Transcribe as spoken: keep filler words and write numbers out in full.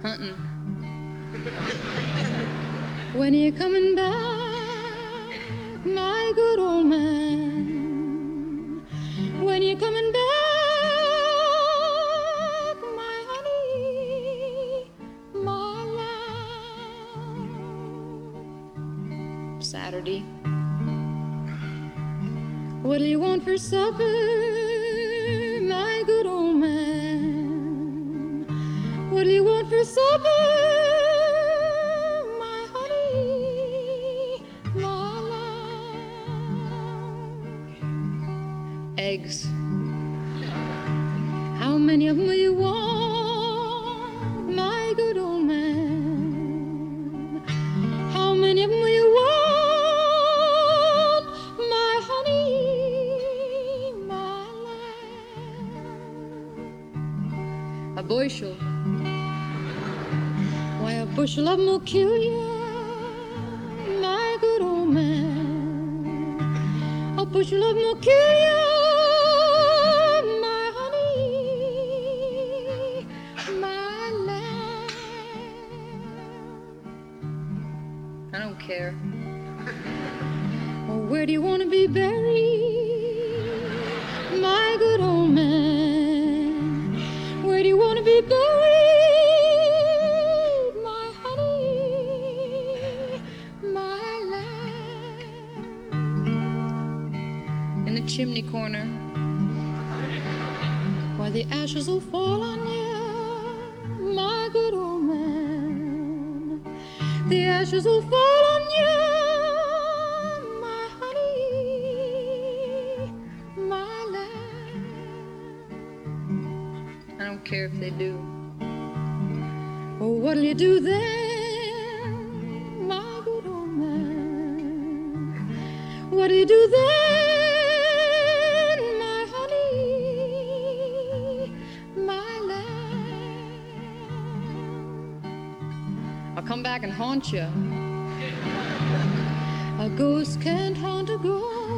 hunting. When you coming back, my good old man? When you coming back, my honey, my lamb? Saturday. What'll you want for supper, my good old man? What'll you want for supper, my honey, my lamb? Eggs. How many of them will you want, my good old man? How many of them will you want? A bushel. Why, a bushel of them will kill you, my good old man. A bushel of them will kill you, my honey, my lamb. I don't care. Well, where do you want to be buried, my good old man? Where do you want to be buried, my honey, my lamb? In the chimney corner, why the ashes will fall on you, my good old man. The ashes will fall on you, my honey, my lamb. I don't care if they do. Oh, what'll you do then, my good old man? What'll you do then, my honey, my lamb? I'll come back and haunt you. A ghost can't haunt a ghost,